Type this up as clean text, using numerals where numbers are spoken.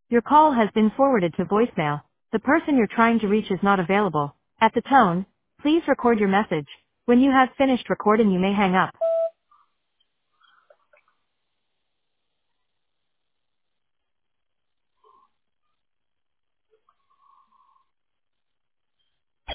Your call has been forwarded to voicemail. The person you're trying to reach is not available. At the tone, please record your message. When you have finished recording, you may hang up.